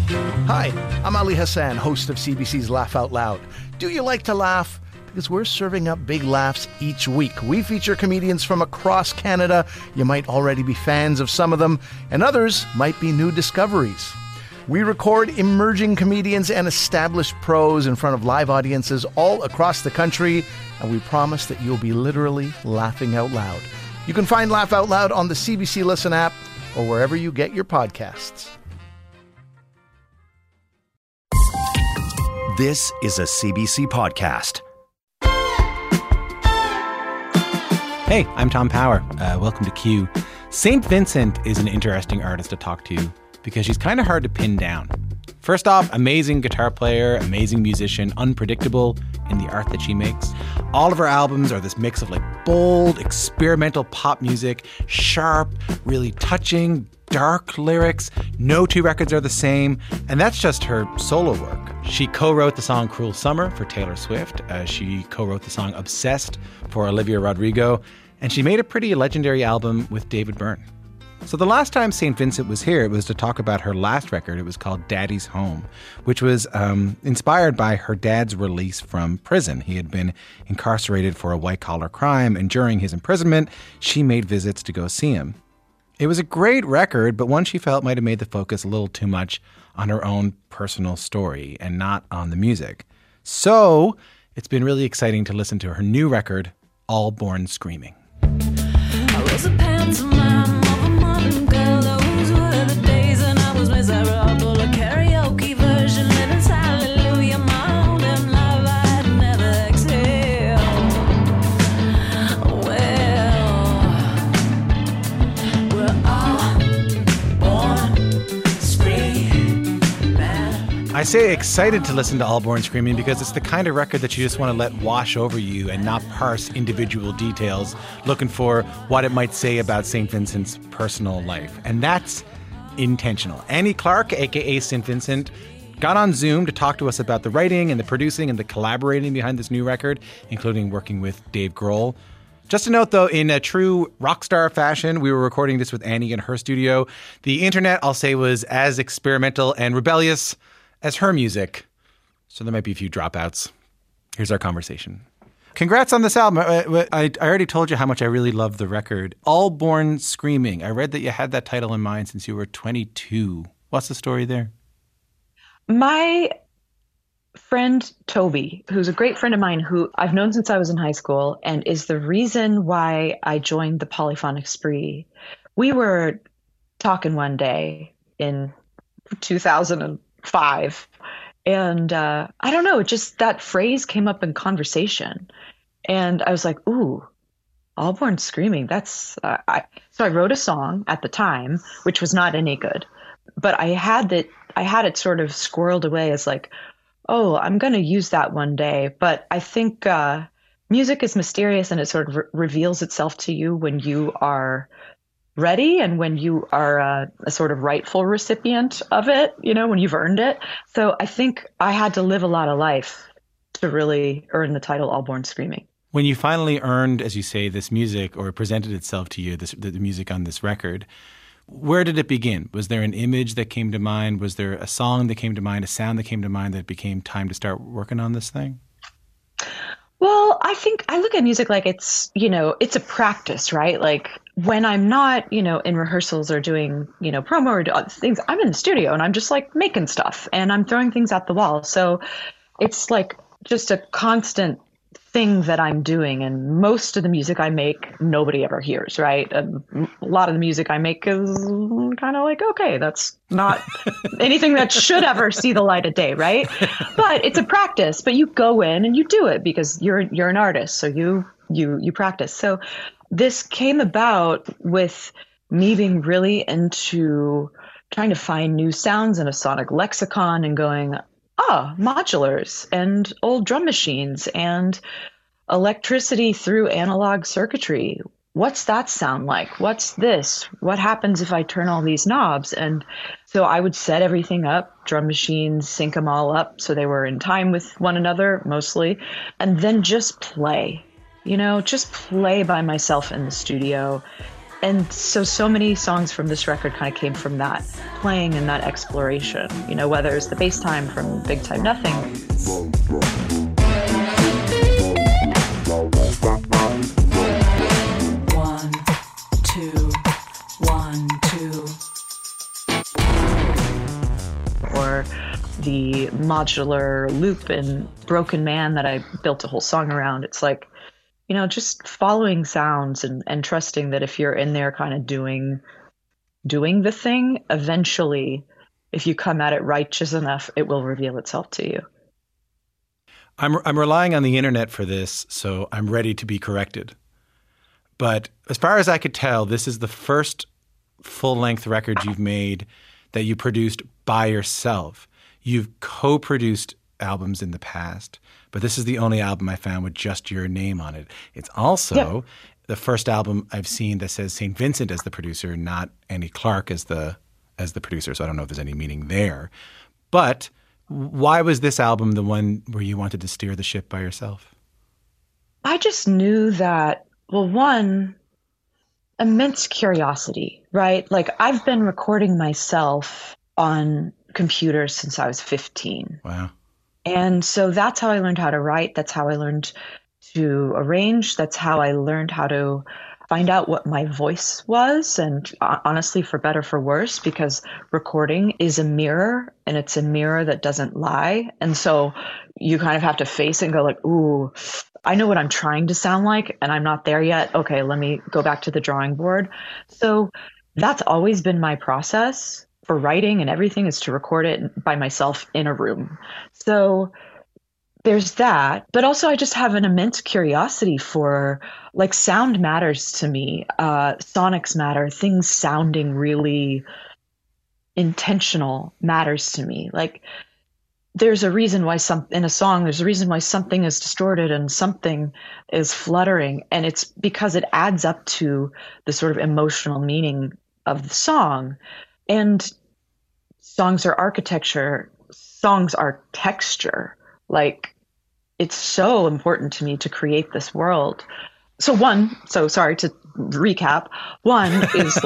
Hi, I'm Ali Hassan, host of CBC's Laugh Out Loud. Do you like to laugh? Because we're serving up big laughs each week. We feature comedians from across Canada. You might already be fans of some of them, and others might be new discoveries. We record emerging comedians and established pros in front of live audiences all across the country, and we promise that you'll be literally laughing out loud. You can find Laugh Out Loud on the CBC Listen app or wherever you get your podcasts. This is a CBC podcast. Hey, I'm Tom Power. Welcome to Q. St. Vincent is an interesting artist to talk to because she's kind of hard to pin down. First off, amazing guitar player, amazing musician, unpredictable in the art that she makes. All of her albums are this mix of like bold, experimental pop music, sharp, really touching, dark lyrics. No two records are the same, and that's just her solo work. She co-wrote the song Cruel Summer for Taylor Swift. She co-wrote the song Obsessed for Olivia Rodrigo, and she made a pretty legendary album with David Byrne. So the last time St. Vincent was here, it was to talk about her last record. It was called Daddy's Home, which was inspired by her dad's release from prison. He had been incarcerated for a white-collar crime, and during his imprisonment, she made visits to go see him. It was a great record, but one she felt might have made the focus a little too much on her own personal story and not on the music. So it's been really exciting to listen to her new record, All Born Screaming. I was a pantomime of a modern girl. Those were the days and I was miserable. A karaoke version and it's hallelujah. My own damn love I had never exhaled. Well, we're all born screaming. I say excited to listen to All Born Screaming because it's the kind of record that you just want to let wash over you and not parse individual details, looking for what it might say about St. Vincent's personal life. And that's intentional. Annie Clark, a.k.a. St. Vincent, got on Zoom to talk to us about the writing and the producing and the collaborating behind this new record, including working with Dave Grohl. Just a note, though, in a true rock star fashion, we were recording this with Annie in her studio. The internet, I'll say, was as experimental and rebellious as her music, so there might be a few dropouts. Here's our conversation. Congrats on this album. I already told you how much I really love the record. All Born Screaming. I read that you had that title in mind since you were 22. What's the story there? My friend Toby, who's a great friend of mine who I've known since I was in high school and is the reason why I joined the Polyphonic Spree. We were talking one day in 2005 and I don't know, just that phrase came up in conversation and I was like, ooh, All Born Screaming. That's so I wrote a song at the time, which was not any good, but I had it sort of squirreled away as like, oh, I'm going to use that one day. But I think music is mysterious and it sort of reveals itself to you when you are ready and when you are a sort of rightful recipient of it, you know, when you've earned it. So I think I had to live a lot of life to really earn the title All Born Screaming. When you finally earned, as you say, this music, or presented itself to you, the music on this record, where did it begin? Was there an image that came to mind? Was there a song that came to mind, a sound that came to mind that became time to start working on this thing? Well, I think I look at music like it's, you know, it's a practice, right? Like when I'm not, you know, in rehearsals or doing, you know, promo or things, I'm in the studio and I'm just like making stuff and I'm throwing things at the wall. So it's like just a constant thing that I'm doing. And most of the music I make, nobody ever hears, right? A lot of the music I make is kind of like, okay, that's not anything that should ever see the light of day, right? But it's a practice, but you go in and you do it because you're an artist. So you practice. So this came about with me being really into trying to find new sounds in a sonic lexicon and going, modulars and old drum machines and electricity through analog circuitry. What's that sound like? What's this? What happens if I turn all these knobs? And so I would set everything up, drum machines, sync them all up so they were in time with one another mostly, and then just play, you know, just play by myself in the studio And so many songs from this record kind of came from that playing and that exploration, you know, whether it's the bass time from Big Time Nothing. One, two, 1, 2. Or the modular loop in Broken Man that I built a whole song around. It's like, you know, just following sounds and trusting that if you're in there kind of doing the thing, eventually, if you come at it righteous enough, it will reveal itself to you. I'm relying on the internet for this, so I'm ready to be corrected. But as far as I could tell, this is the first full-length record you've made that you produced by yourself. You've co-produced albums in the past, but this is the only album I found with just your name on it. It's also the first album I've seen that says St. Vincent as the producer, not Andy Clark as the producer. So I don't know if there's any meaning there. But why was this album the one where you wanted to steer the ship by yourself? I just knew that, well, one, immense curiosity, right? Like I've been recording myself on computers since I was 15. Wow. And so that's how I learned how to write. That's how I learned to arrange. That's how I learned how to find out what my voice was. And honestly, for better, for worse, because recording is a mirror and it's a mirror that doesn't lie. And so you kind of have to face it and go like, ooh, I know what I'm trying to sound like and I'm not there yet. Okay, let me go back to the drawing board. So that's always been my process for writing and everything, is to record it by myself in a room. So there's that. But also I just have an immense curiosity for, like, sound matters to me. Sonics matter. Things sounding really intentional matters to me. Like there's a reason why in a song, there's a reason why something is distorted and something is fluttering. And it's because it adds up to the sort of emotional meaning of the song. And songs are architecture, songs are texture. Like, it's so important to me to create this world. So sorry to recap. One is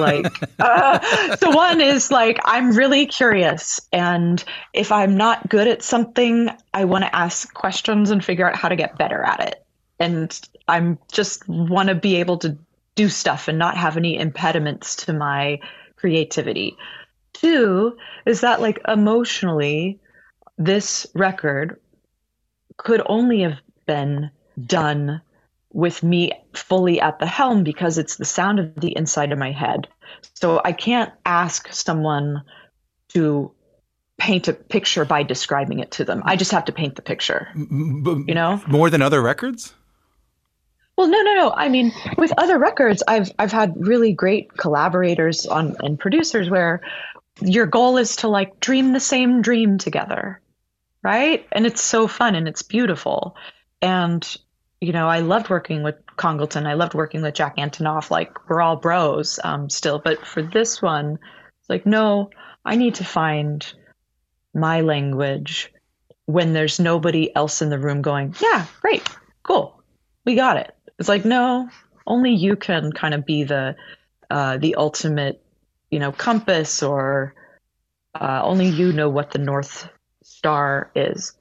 like, I'm really curious. And if I'm not good at something, I want to ask questions and figure out how to get better at it. And I'm just want to be able to do stuff and not have any impediments to my creativity. Two is that, like, emotionally, this record could only have been done with me fully at the helm because it's the sound of the inside of my head. So I can't ask someone to paint a picture by describing it to them. I just have to paint the picture, you know? More than other records? Well, no. I mean, with other records, I've had really great collaborators and producers where your goal is to, like, dream the same dream together, right? And it's so fun and it's beautiful. And, you know, I loved working with Congleton. I loved working with Jack Antonoff. Like, we're all bros still. But for this one, it's like, no, I need to find my language when there's nobody else in the room going, yeah, great, cool, we got it. It's like, no, only you can kind of be the ultimate, you know, compass, or only you know what the North Star is.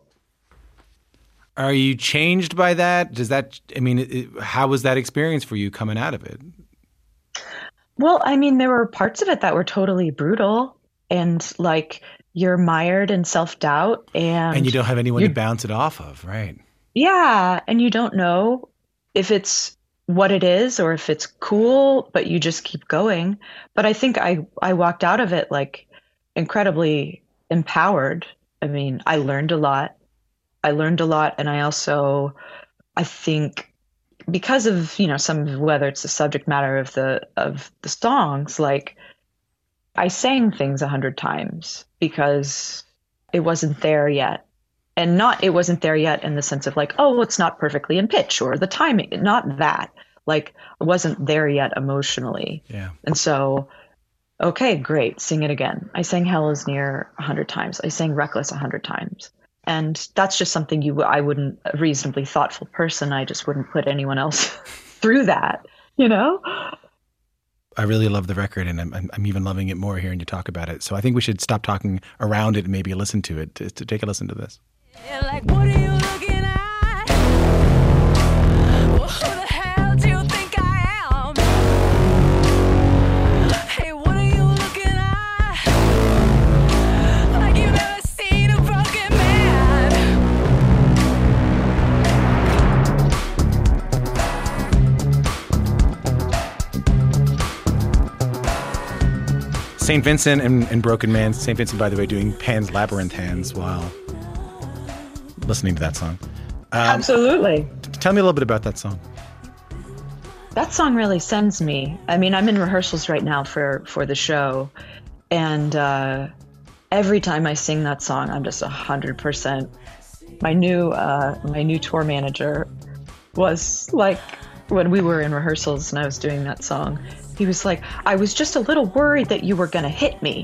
Are you changed by that? How was that experience for you coming out of it? Well, I mean, there were parts of it that were totally brutal, and, like, you're mired in self-doubt, and you don't have anyone to bounce it off of, right? Yeah, and you don't know if it's what it is or if it's cool, but you just keep going. But I think I walked out of it, like, incredibly empowered. I mean, I learned a lot. And I think because of, you know, whether it's the subject matter of the songs, like, I sang things 100 times because it wasn't there yet. And it wasn't there yet in the sense of, like, oh, it's not perfectly in pitch or the timing, not that. Like, I wasn't there yet emotionally. Yeah. And so, okay, great, sing it again. I sang Hell Is Near 100 times. I sang Reckless 100 times. And that's just something I wouldn't, a reasonably thoughtful person, I just wouldn't put anyone else through that, you know? I really love the record, and I'm even loving it more hearing you talk about it. So I think we should stop talking around it and maybe listen to it, to take a listen to this. Like, what are you looking at? Well, who the hell do you think I am? Hey, what are you looking at? Like you've never seen a broken man. St. Vincent and Broken Man. St. Vincent, by the way, doing Pan's Labyrinth hands while listening to that song. Absolutely. Tell me a little bit about that song. That song really sends me. I mean, I'm in rehearsals right now for the show, and every time I sing that song, I'm just 100%. My new tour manager was like, when we were in rehearsals and I was doing that song, he was like, I was just a little worried that you were going to hit me.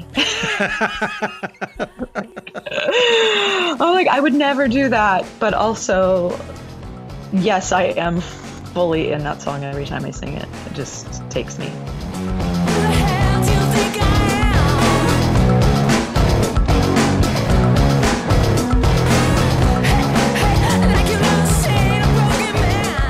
I'm like, I would never do that. But also, yes, I am fully in that song every time I sing it. It just takes me. Who the hell do you think I am? Like you've never seen a broken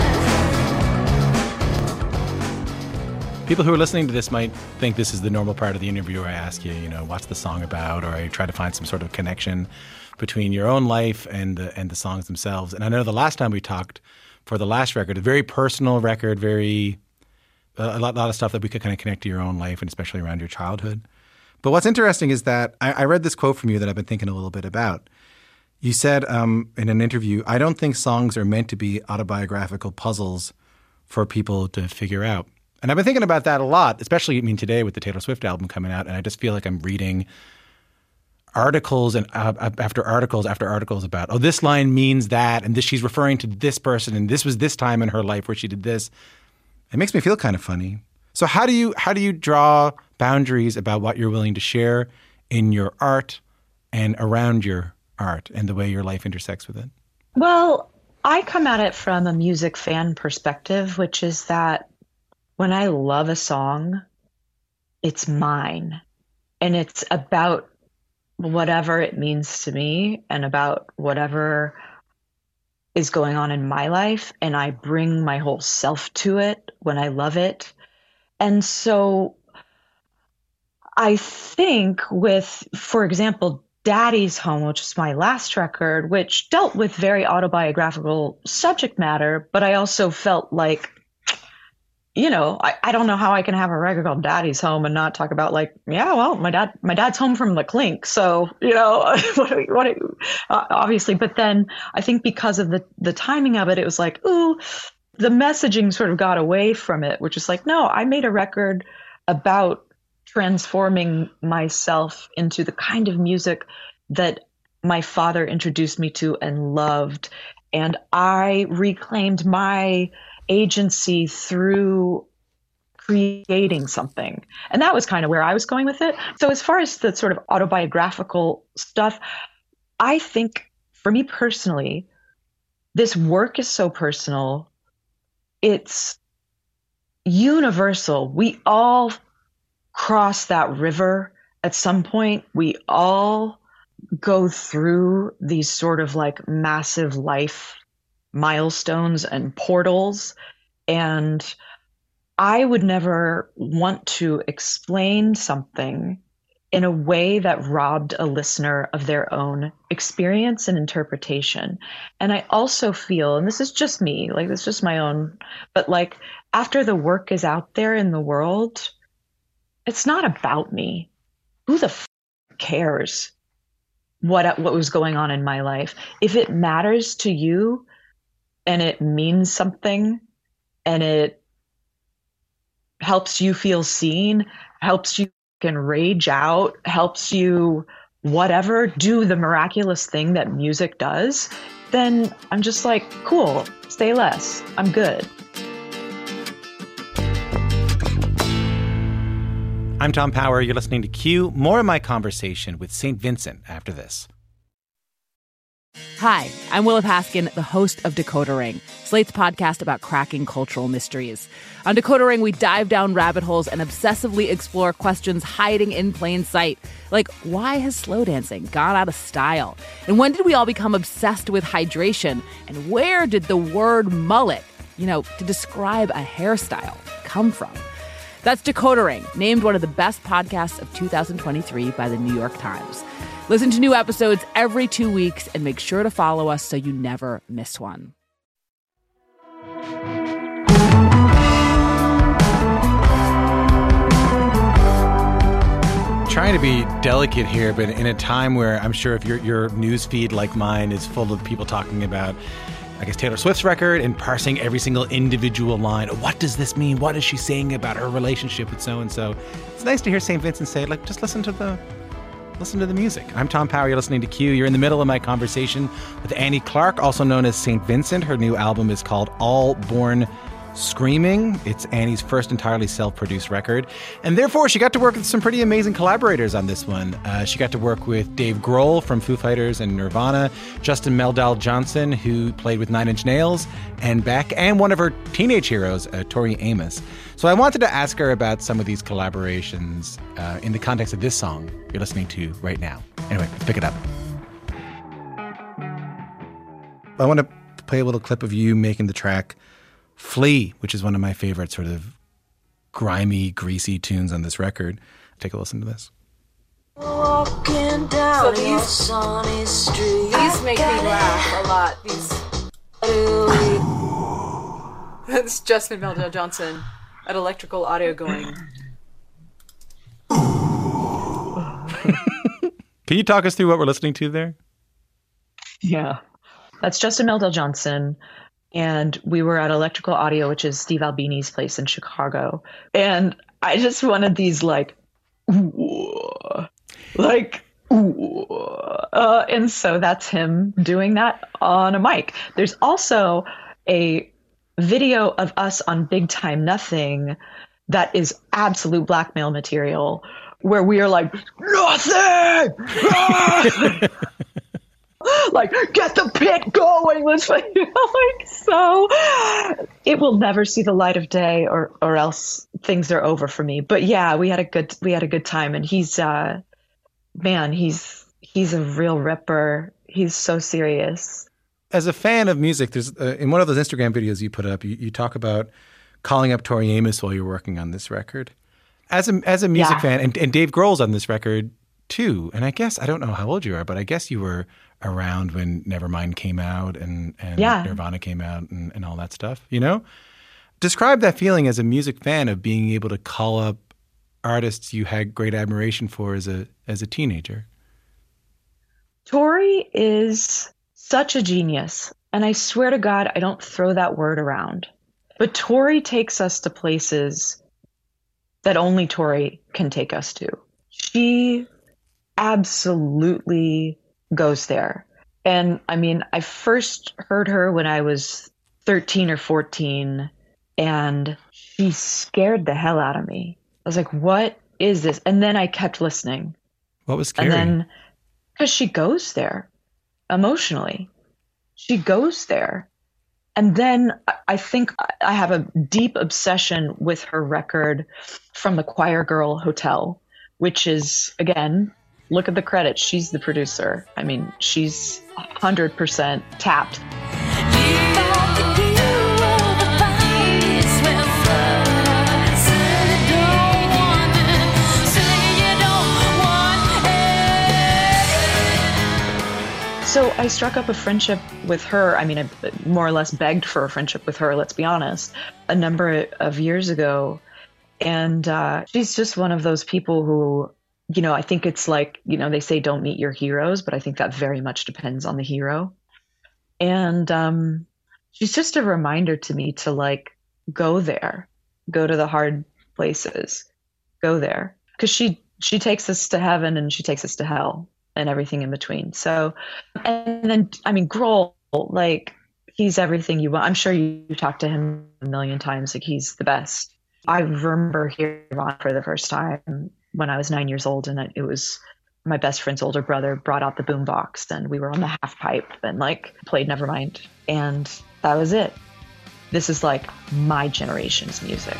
man. People who are listening to this might think this is the normal part of the interview where I ask you, what's the song about, or I try to find some sort of connection between your own life and the songs themselves. And I know the last time we talked for the last record, a very personal record, a lot of stuff that we could kind of connect to your own life and especially around your childhood. But what's interesting is that I read this quote from you that I've been thinking a little bit about. You said in an interview, I don't think songs are meant to be autobiographical puzzles for people to figure out. And I've been thinking about that a lot, especially, today with the Taylor Swift album coming out, and I just feel like I'm reading articles and after articles after articles about, this line means that, and this, she's referring to this person, and this was this time in her life where she did this. It makes me feel kind of funny. So how do you draw boundaries about what you're willing to share in your art and around your art and the way your life intersects with it? Well, I come at it from a music fan perspective, which is that when I love a song, it's mine. And it's about whatever it means to me and about whatever is going on in my life. And I bring my whole self to it when I love it. And so I think with, for example, Daddy's Home, which is my last record, which dealt with very autobiographical subject matter, but I also felt like, I don't know how I can have a record called Daddy's Home and not talk about my dad's home from the clink. So, obviously, but then I think because of the timing of it, it was like, ooh, the messaging sort of got away from it, which is like, no, I made a record about transforming myself into the kind of music that my father introduced me to and loved. And I reclaimed my agency through creating something. And that was kind of where I was going with it. So as far as the sort of autobiographical stuff, I think for me personally, this work is so personal. It's universal. We all cross that river at some point. We all go through these sort of like massive life milestones and portals. And I would never want to explain something in a way that robbed a listener of their own experience and interpretation. And I also feel, and this is just me, like this is just my own, but like after the work is out there in the world, it's not about me. Who the cares what was going on in my life? If it matters to you and it means something and it helps you feel seen, helps you can rage out, helps you whatever, do the miraculous thing that music does, then I'm just like, cool, say less. I'm good. I'm Tom Power. You're listening to Q. More of my conversation with St. Vincent after this. Hi, I'm Willa Paskin, the host of Decoder Ring, Slate's podcast about cracking cultural mysteries. On Decoder Ring, we dive down rabbit holes and obsessively explore questions hiding in plain sight. Like, why has slow dancing gone out of style? And when did we all become obsessed with hydration? And where did the word mullet, to describe a hairstyle, come from? That's Decoder Ring, named one of the best podcasts of 2023 by the New York Times. Listen to new episodes every 2 weeks and make sure to follow us so you never miss one. Trying to be delicate here, but in a time where I'm sure if your news feed like mine is full of people talking about, I guess, Taylor Swift's record and parsing every single individual line. What does this mean? What is she saying about her relationship with so-and-so? It's nice to hear St. Vincent say, just listen to the music. I'm Tom Power. You're listening to Q. You're in the middle of my conversation with Annie Clark, also known as St. Vincent. Her new album is called All Born Screaming. It's Annie's first entirely self-produced record. And therefore, she got to work with some pretty amazing collaborators on this one. She got to work with Dave Grohl from Foo Fighters and Nirvana, Justin Meldal Johnson, who played with Nine Inch Nails and Beck, and one of her teenage heroes, Tori Amos. So I wanted to ask her about some of these collaborations in the context of this song you're listening to right now. Anyway, let's pick it up. I want to play a little clip of you making the track Flea, which is one of my favorite sort of grimy, greasy tunes on this record. Take a listen to this. Walking down your sunny street. These make me laugh a lot. That's Justin Meldal Johnson at Electrical Audio going. Can you talk us through what we're listening to there? Yeah. That's Justin Meldal Johnson. And we were at Electrical Audio, which is Steve Albini's place in Chicago. And I just wanted these and so that's him doing that on a mic. There's also a video of us on Big Time Nothing that is absolute blackmail material where we are like, nothing! Get the pit going. Let's so it will never see the light of day or else things are over for me. But yeah, we had a good time, and he's a real ripper. He's so serious. As a fan of music, there's in one of those Instagram videos you put up, you talk about calling up Tori Amos while you're working on this record. As a music fan, and Dave Grohl's on this record too. And I guess, I don't know how old you are, but I guess you were around when Nevermind came out and Nirvana came out and all that stuff, Describe that feeling as a music fan of being able to call up artists you had great admiration for as a teenager. Tori is such a genius. And I swear to God, I don't throw that word around. But Tori takes us to places that only Tori can take us to. She absolutely goes there. And I mean, I first heard her when I was 13 or 14, and she scared the hell out of me. I was like, what is this? And then I kept listening. What was scary? And then, because she goes there emotionally. She goes there. And then I think I have a deep obsession with her record From the Choir Girl Hotel, which is, again, look at the credits. She's the producer. I mean, she's 100% tapped. So I struck up a friendship with her. I mean, I more or less begged for a friendship with her, let's be honest, a number of years ago. And she's just one of those people who, I think it's like, they say don't meet your heroes, but I think that very much depends on the hero. And she's just a reminder to me to go there, go to the hard places, go there. Because she takes us to heaven and she takes us to hell and everything in between. So, and then, I mean, Grohl, he's everything you want. I'm sure you talked to him a million times. He's the best. I remember hearing Ron for the first time when I was 9 years old, and it was my best friend's older brother brought out the boombox and we were on the half pipe and like played Nevermind. And that was it. This is like my generation's music.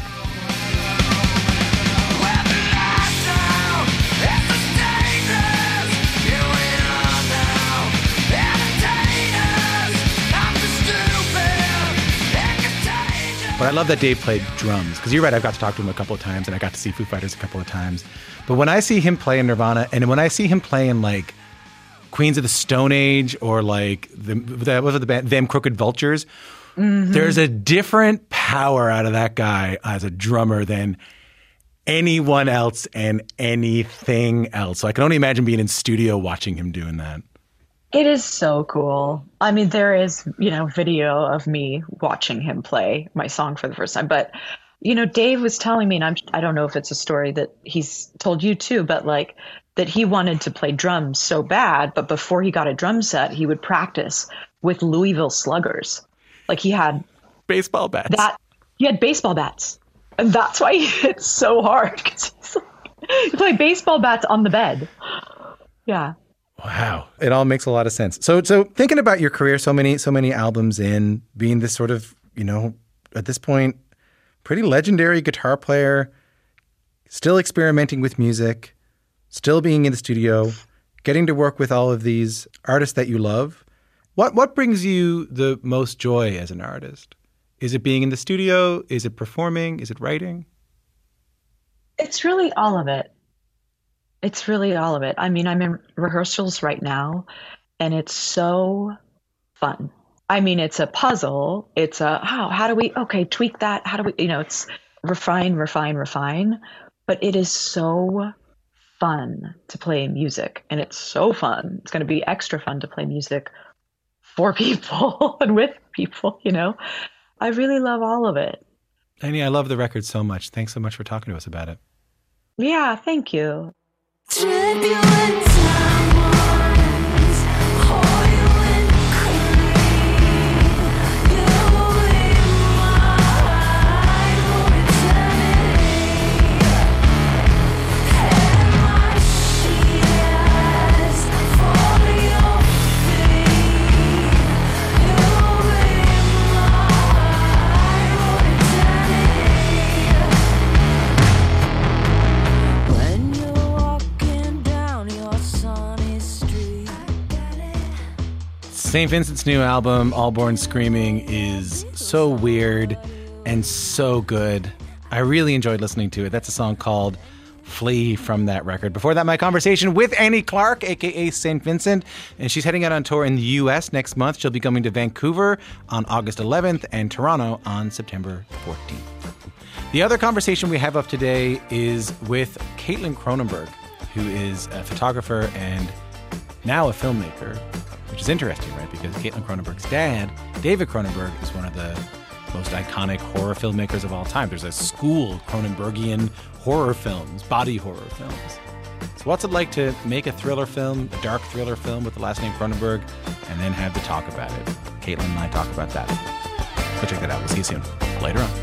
But I love that Dave played drums, because you're right, I've got to talk to him a couple of times, and I got to see Foo Fighters a couple of times. But when I see him play in Nirvana, and when I see him play in like Queens of the Stone Age or like what was the band, Them Crooked Vultures, there's a different power out of that guy as a drummer than anyone else and anything else. So I can only imagine being in studio watching him doing that. It is so cool. I mean, there is, video of me watching him play my song for the first time. But, Dave was telling me, and I don't know if it's a story that he's told you too, but like that he wanted to play drums so bad. But before he got a drum set, he would practice with Louisville Sluggers. Like he had baseball bats. He had baseball bats. And that's why he hit so hard. 'Cause he played baseball bats on the bed. Yeah. Wow. It all makes a lot of sense. So thinking about your career, so many albums in, being this sort of, at this point, pretty legendary guitar player, still experimenting with music, still being in the studio, getting to work with all of these artists that you love. What brings you the most joy as an artist? Is it being in the studio? Is it performing? Is it writing? It's really all of it. It's really all of it. I mean, I'm in rehearsals right now, and it's so fun. I mean, it's a puzzle. It's how do we, tweak that? How do we, it's refine. But it is so fun to play music, and it's so fun. It's going to be extra fun to play music for people and with people, I really love all of it. Annie, I love the record so much. Thanks so much for talking to us about it. Yeah, thank you. Turbulent times, oil and cream. You'll be mine for eternity. And my shears for your feet. You'll be mine for eternity. When you're walking down your sunny street. St. Vincent's new album, All Born Screaming, is so weird and so good. I really enjoyed listening to it. That's a song called Flee from that record. Before that, my conversation with Annie Clark, a.k.a. St. Vincent, and she's heading out on tour in the U.S. next month. She'll be coming to Vancouver on August 11th and Toronto on September 14th. The other conversation we have up today is with Caitlin Cronenberg, who is a photographer and now a filmmaker, which is interesting, right? Because Caitlin Cronenberg's dad, David Cronenberg, is one of the most iconic horror filmmakers of all time. There's a school of Cronenbergian horror films, body horror films. So what's it like to make a thriller film, a dark thriller film with the last name Cronenberg, and then have to talk about it? Caitlin and I talk about that. Go check that out. We'll see you soon. Later on.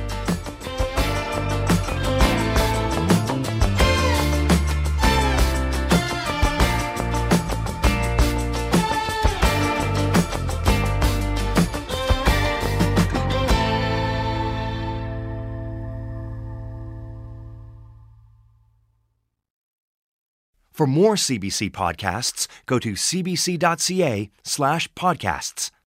For more CBC podcasts, go to cbc.ca/podcasts.